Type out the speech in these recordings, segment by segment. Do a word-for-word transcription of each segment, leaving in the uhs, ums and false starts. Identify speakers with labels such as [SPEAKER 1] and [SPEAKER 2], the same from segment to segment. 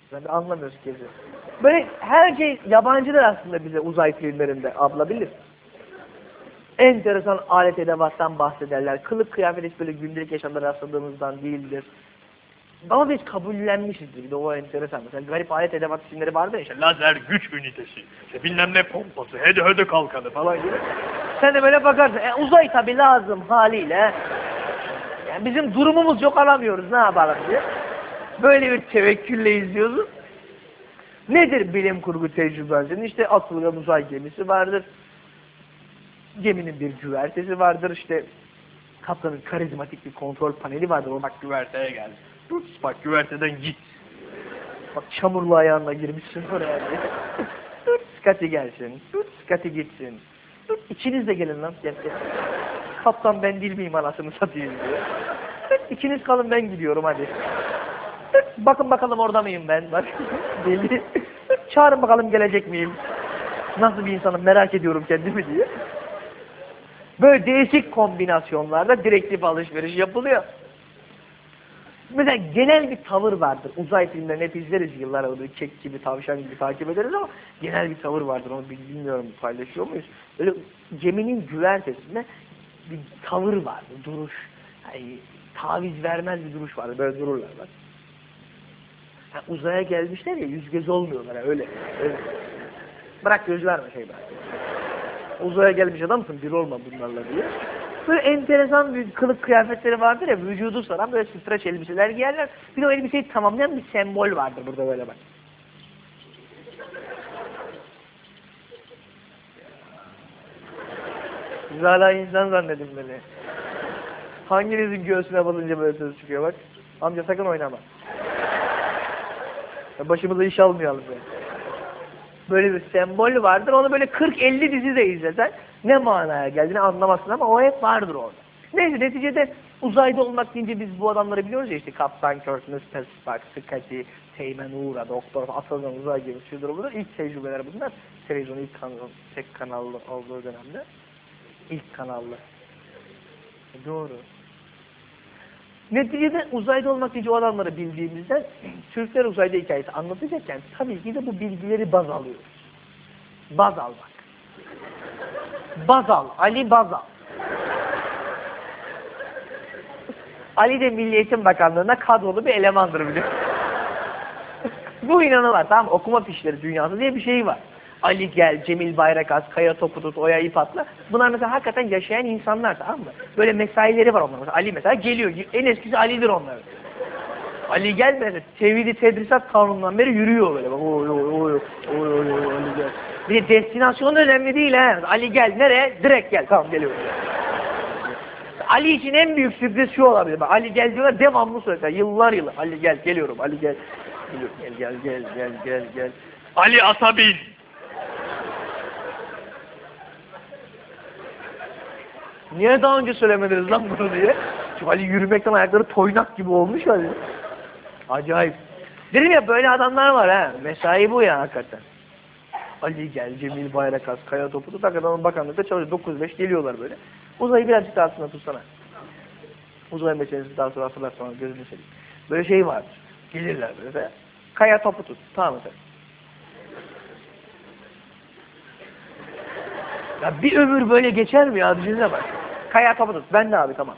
[SPEAKER 1] Yani anlamıyoruz ki. Böyle her şey yabancıdır aslında bize uzay filmlerinde abla bilir. Enteresan alet edevattan bahsederler. Kılık kıyafet hiç böyle gündelik yaşamda rastladığımızdan değildir. Ama biz kabullenmişizdir. Bir de o enteresan. Mesela garip alet edevat filmleri vardı ya işte lazer güç ünitesi, işte bilmem ne pompası, hede hede kalkanı falan gibi. Sen de böyle bakarsın. E, uzay tabi lazım haliyle. Yani bizim durumumuz yok alamıyoruz ne yapalım diye. Böyle bir tevekkülle izliyoruz. Nedir bilim kurgu tecrübesinin? İşte atılgan uzay gemisi vardır. Geminin bir güvertesi vardır. İşte kaptanın karizmatik bir kontrol paneli vardır. O bak güverteye gel. Dur bak güverteden git. Bak çamurlu ayağınla girmişsin oraya diye. Dur Scotty gelsin. Dur Scotty gitsin. Dur ikiniz de gelin lan. Gel gel. Kaptan ben değil miyim anasını satayım diyor. Dur ikiniz kalın ben gidiyorum hadi. Dur bakın bakalım orada mıyım ben. Bak deli. Dur çağırın bakalım gelecek miyim. Nasıl bir insanım merak ediyorum kendimi diye. Böyle değişik kombinasyonlarda direktif alışveriş yapılıyor. Mesela genel bir tavır vardır. Uzay filmlerini hep izleriz yıllar oldu. Kek gibi, tavşan gibi takip ederiz ama genel bir tavır vardır. Onu bilmiyorum paylaşıyor muyuz? Böyle geminin güvertesinde bir tavır vardır, duruş. Yani, taviz vermez bir duruş vardır. Böyle dururlar bak. Yani uzaya gelmişler ya yüz göz olmuyorlar ha, öyle. öyle. Bırak göz verme şey bırak. Uzaya gelmiş adamsın bir olma bunlarla diye. Böyle enteresan bir kılık kıyafetleri vardır ya vücudu saran böyle streç elbiseler giyerler. Bir de o elbiseyi tamamlayan bir sembol vardır burada böyle bak. Siz hala insan zannedin beni. Hanginizin göğsüne basınca böyle söz çıkıyor bak. Amca sakın oynama. Başımıza iş almayalım yani. Böyle bir sembol vardır. Onu böyle kırk elli dizi de izlesen ne manaya geldiğini anlamazsın ama o hep vardır orada. Neyse neticede uzayda olmak deyince biz bu adamları biliyoruz ya işte Kaptan Kirk, mister Spock, Scotty, Teğmen Uğur'a, Doktor, Atılgan uzay gemisi, şudur budur. İlk tecrübeler bunlar. Televizyonun ilk kanal, tek kanallı olduğu dönemde. İlk kanallı. Doğru. Neticede uzayda olmak deyince o adamları bildiğimizden Türkler uzayda hikayesi anlatacakken tabii ki de bu bilgileri baz alıyoruz. Baz almak. Baz al. Ali baz al. Ali de Milli Eğitim Bakanlığı'na kadrolu bir elemandır biliyor. Bu inanılmaz tamam okuma fişleri dünyası diye bir şey var. Ali Gel, Cemil Bayrakaz, Kaya Toputut, Oya İpat'la bunlar mesela hakikaten yaşayan insanlar tamam mı? Böyle mesaileri var onların. Mesela Ali mesela geliyor. En eskisi Ali'dir onların. Ali Gel mesela Tevhid-i Tedrisat Kanunu'ndan beri yürüyor böyle. Bak, oy oy oy oy oy oy Ali Gel. Bir de destinasyon önemli değil ha. Ali Gel nereye? Direkt gel. Tamam geliyorum. Ali için en büyük sürpriz şu olabilir. Bak, Ali Gel diyorlar devamlı söylüyorlar. Yıllar yıllar. Ali Gel geliyorum. Ali Gel. Geliyorum. Gel gel gel gel gel gel. Ali Asabil. Niye daha önce söylemediniz lan bunu diye. Çünkü Ali yürümekten ayakları toynak gibi olmuş Ali. Acayip. Dedim ya böyle adamlar var ha. Mesai bu ya hakikaten. Ali Gel, Cemil Bayrakaz, Kaya Toputut hakikaten onun bakanlıkta çalışıyor. dokuz beş geliyorlar böyle. Uzayı birazcık daha aslında tutsana. Uzay meselesi daha sonra hatırlarsana gözünü seveyim. Böyle şey vardır. Gelirler böyle. Kaya Toputut. Tamam mı? Ya bir ömür böyle geçer mi ya? Düşünsene bak. Kaya Toputut. Ben de abi tamam.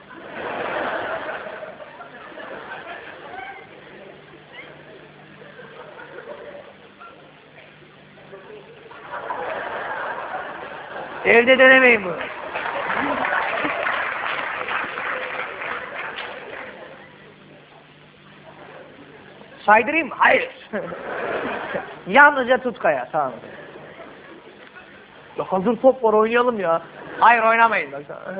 [SPEAKER 1] Evde denemeyin bunu. Saydırayım mı? Hayır. Yalnızca tut Kaya. Tamam. Ya hazır top var oynayalım ya. Hayır oynamayın.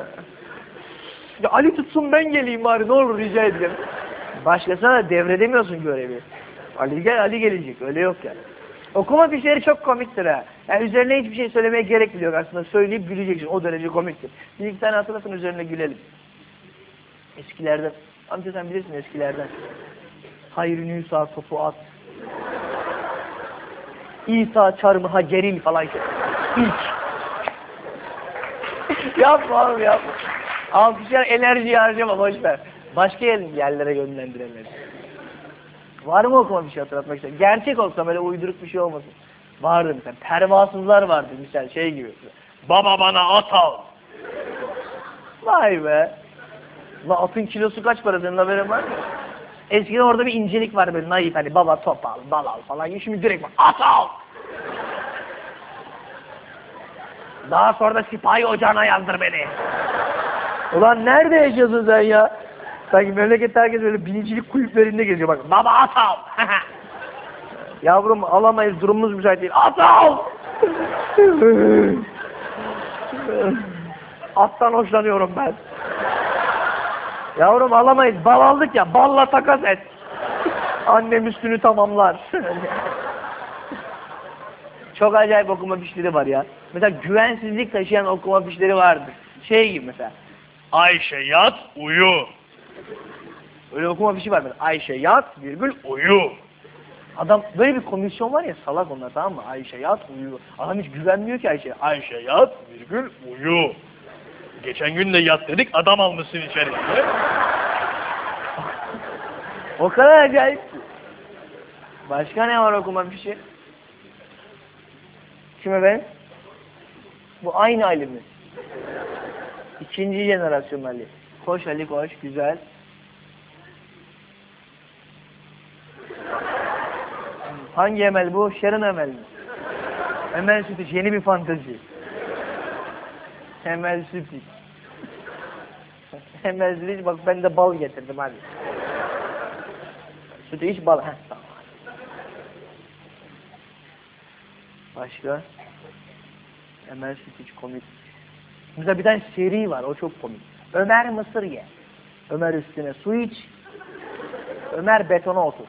[SPEAKER 1] Ya Ali tutsun ben geleyim bari ne olur rica ederim. Başkasına devredemiyorsun görevi. Ali gel Ali gelecek öyle yok yani. Okuma fişleri çok komiktir ha. Yani üzerine hiçbir şey söylemeye gerek bile yok aslında. Söyleyip güleceksin o derece komiktir. Bir iki tane hatırlasın üzerine gülelim. Eskilerden. Amca sen bilirsin eskilerden. Hayri Nüsa topu at. İsa çarmıha geril falan. İlk. Yapma oğlum yapma. Alkışlar enerjiyi harcama boşver. Başka yerlere yönlendirelim. Var mı okuma bir şey hatırlatmak istedim? Gerçek olsa böyle uyduruk bir şey olmasın. Vardı mesela. Pervasızlar vardı misal şey gibi. Baba bana at al. Vay be. La atın kilosu kaç para senin haberin var mı? Eskiden orada bir incelik var böyle naif hani baba top al, bal al falan. Şimdi direkt bak at al. Daha sonra da sipahi ocağına yazdır beni. Ulan nerede yaşıyorsun sen ya? Sanki memlekette herkes böyle binicilik kulüplerinde geziyor bak. Baba at al. Yavrum alamayız durumumuz müsait değil. At al. Attan hoşlanıyorum ben. Yavrum alamayız bal aldık ya balla takas et. Annem üstünü tamamlar. Çok acayip okuma fişleri var ya. Mesela güvensizlik taşıyan okuma fişleri vardır. Şey gibi mesela. Ayşe yat uyu. Öyle okuma fişi var mesela. Ayşe yat virgül uyu. Adam böyle bir komisyon var ya salak onlar tamam mı? Ayşe yat uyu. Adam hiç güvenmiyor ki Ayşe. Ayşe yat virgül uyu. Geçen gün de yat dedik adam almışsın içerisinde. O kadar acayip. Başka ne var okuma fişi? Kime ben? Bu aynı Ali mi? İkinci jenerasyon Ali. Koş Ali koş güzel. Hangi Emel bu? Şerin Emel mi? Emel Sütüç yeni bir fantezi. Emel Sütüç. Emel Sütüç bak ben de bal getirdim hadi. Sütüç bal. Heh, tamam. Başka? Emel Sütüç komik. Mesela bir tane seri var o çok komik. Ömer mısır ye. Ömer üstüne su iç. Ömer betona otur.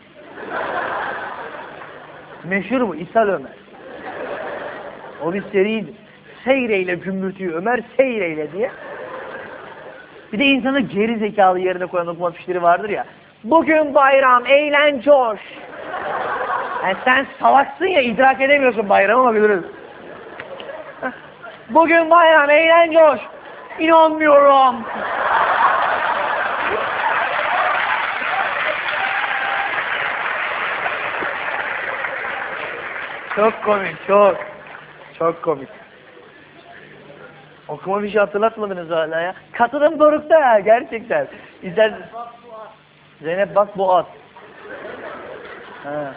[SPEAKER 1] Meşhur bu İshal Ömer. O bir seriydi. Seyreyle gümbürtüyü Ömer seyreyle diye. Bir de insanı geri zekalı yerine koyan okuma fişleri vardır ya. Bugün bayram eğlen coş. Yani sen salaksın ya idrak edemiyorsun bayramı ama biliriz. Bugün bayram eğlen coş. İnanmıyorum. Çok komik, çok. Çok komik. Okuma bir şey hatırlatmadınız hala ya. Katılım dorukta ya, gerçekten. İzler... Zeynep bak bu at. Ha.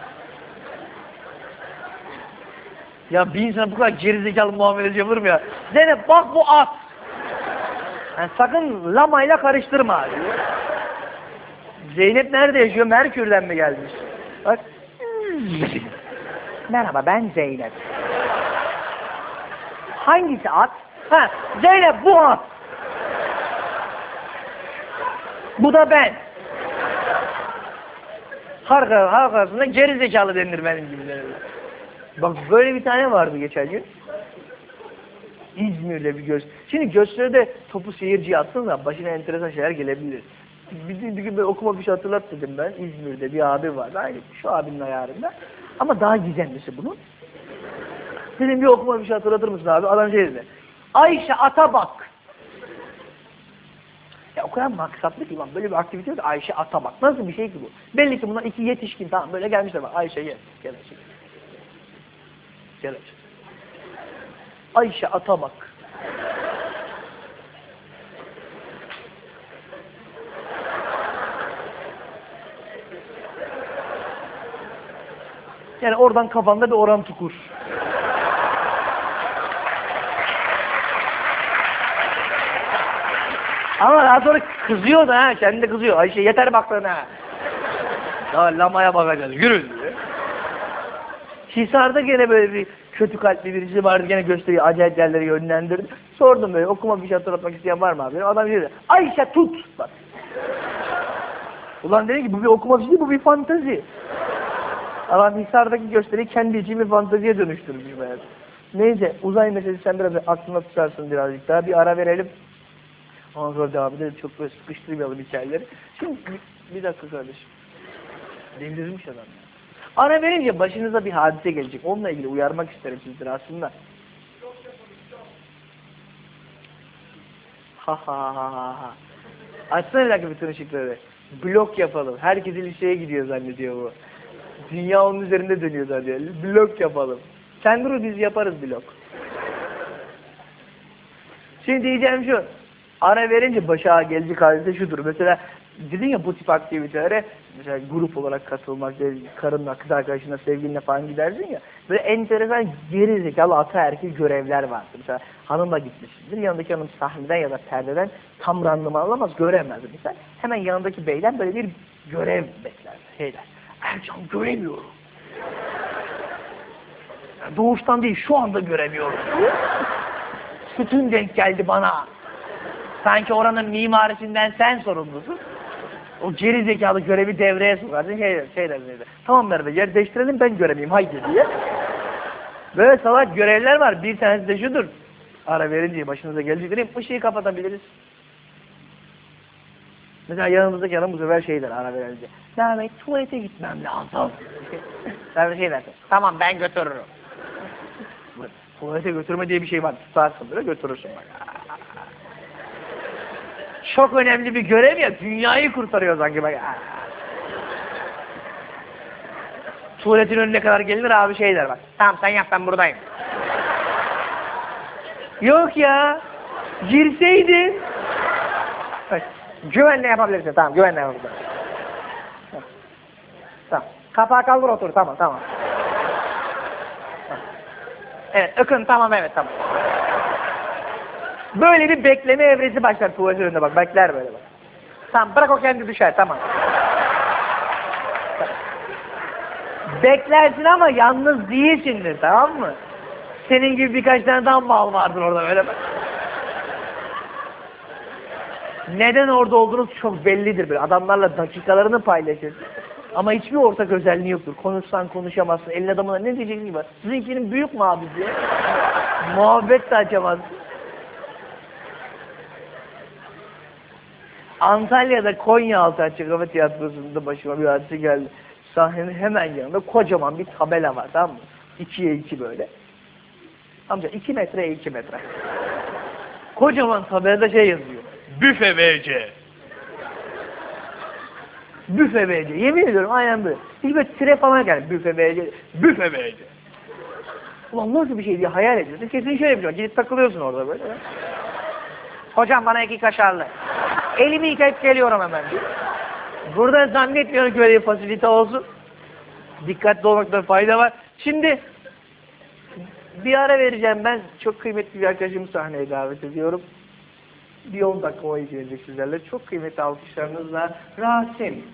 [SPEAKER 1] Ya bir insan bu kadar gerizekalı muamelesi yapılır mı ya? Zeynep bak bu at. Yani sakın lamayla karıştırma diyor. Zeynep nerede yaşıyor? Merkür'den mi gelmiş? Bak. Merhaba ben Zeynep. Hangisi at? Ha, Zeynep bu at. Bu da ben. Harika, harikasında geri zekalı denilir benim gibilerine. Bak böyle bir tane vardı geçen gün. İzmir'de bir göz. Şimdi gösteride topu seyirciye atsın da başına enteresan şeyler gelebilir. Bir, bir, bir gün böyle okuma bir şey hatırlat dedim ben. İzmir'de bir abi vardı. Aynı şu abinin ayarında. Ama daha gizemlisi bunun. Dedim bir okuma bir şey hatırlatır mısın abi? Adam şey dedi. Ayşe ata bak. Ya o kadar maksatlı ki lan böyle bir aktivite yok. Ayşe ata bak. Nasıl bir şey ki bu? Belli ki bunlar iki yetişkin tamam böyle gelmişler bak. Ayşe gel. Gel Ayşe. Gel Ayşe. Ayşe ata bak. Yani oradan kafanda bir orantı kur. Ama daha sonra kızıyor da ha, kendi de kızıyor. Ayşe yeter baktın ha. Daha lamaya bakacağız, yürü diyor. Hisar'da gene böyle bir kötü kalpli birisi vardı, gene gösteriyor, acayip yerlere yönlendirdi. Sordum böyle, okuma bir şey hatırlatmak isteyen var mı abi? Adam dedi, Ayşe tut! Bak. Ulan dedi ki, bu bir okuma bir şey değil, bu bir fantezi. Adam Hisar'daki gösteriyi kendi için bir fanteziye dönüştürmüş meğer. Neyse, uzay meselesi sen biraz aklına tutarsın birazcık daha, bir ara verelim. Ondan sonra devam edelim, çok böyle sıkıştırmayalım hikayeleri. Şimdi, bir, bir dakika kardeşim. Delirmiş adam ya. Ara verince başınıza bir hadise gelecek. Onunla ilgili uyarmak isterim sizleri aslında. Ha ha ha ha ha. Açsana bir dakika bütün ışıkları. Blok yapalım. Herkes liseye gidiyor zannediyor bu. Dünya onun üzerinde dönüyor zaten. Blok yapalım. Sen dur biz yaparız blok. Şimdi diyeceğim şu. Ara verince başa gelecek halde şudur. Mesela dedin ya bu tip aktivitelere mesela grup olarak katılmak, karınla, kız arkadaşınla, sevgilinle falan gidersin ya. Böyle enteresan geri zekalı ataerkil görevler vardır. Mesela hanımla gitmişsindir. Yanındaki hanım sahneden ya da perdeden tam randıman alamaz, göremez mesela. Hemen yanındaki beyden böyle bir görev bekler. Şeyler. Ercan göremiyorum. Yani doğuştan değil şu anda göremiyorum. Sütun denk geldi bana. Sanki oranın mimarisinden sen sorumlusun. O geri zekalı görevi devreye sokarsın. Şeyler, şeyler, şeyler. Tamam Merve yer değiştirelim ben göremeyeyim haydi diye. Böyle salak görevler var. Bir tanesi de şudur. Ara verince başınıza gelecek diyeyim. Işığı kapatabiliriz. Mesela yanımızdaki adam bu sefer şey der ara verince. Merve tuvalete gitmem lazım. Merve şey dersin. Tamam ben götürürüm. Tuvalete götürme diye bir şey var. Tutarsın böyle götürürsün. Çok önemli bir görev ya. Dünyayı kurtarıyor sanki. Bak. Tuvaletin önüne kadar gelir abi şey der bak. Tamam sen yap ben buradayım. Yok ya. Girseydin. Bak. Güvenle yapabilirsin. Tamam güvenle yapabilirsin. Tamam. Tamam. Kapağı kaldır otur. Tamam tamam. Evet ıkın tamam evet tamam. Böyle bir bekleme evresi başlar tuvalet önünde bak. Bekler böyle bak. Tamam bırak o kendi düşer tamam. Beklersin ama yalnız değilsindir tamam mı? Senin gibi birkaç tane daha mal vardır orada böyle bak. Neden orada olduğunuz çok bellidir böyle. Adamlarla dakikalarını paylaşırsın. Ama hiçbir ortak özelliği yoktur. Konuşsan konuşamazsın. Elin adamına ne diyeceksin gibi. Sizinkinin büyük mü abi diye. Muhabbet de açamazsın. Antalya'da Konyaaltı Açık Hava Tiyatrosu'nda başıma bir hadise geldi. Sahnenin hemen yanında kocaman bir tabela var tamam mı? İkiye iki böyle. Amca iki metreye iki metre. Kocaman tabelada şey yazıyor. Büfe V C. Büfe V C. Yemin ediyorum aynen böyle. Hiç böyle tire falan geldi. Büfe V C. Büfe V C. Ulan nasıl bir şey diye hayal ediyorsun. Kesin şöyle bir şey var. Gidip takılıyorsun orada böyle. Hocam bana iki kaşarlı. Elimi yıkayıp geliyorum hemen diye. Burada zannetmiyorum ki böyle bir fasilite olsun. Dikkatli olmakta fayda var. Şimdi bir ara vereceğim ben. Çok kıymetli bir arkadaşımı sahneye davet ediyorum. Bir on dakika o ilgilenecek sizlerle. Çok kıymetli alkışlarınızla Rasim.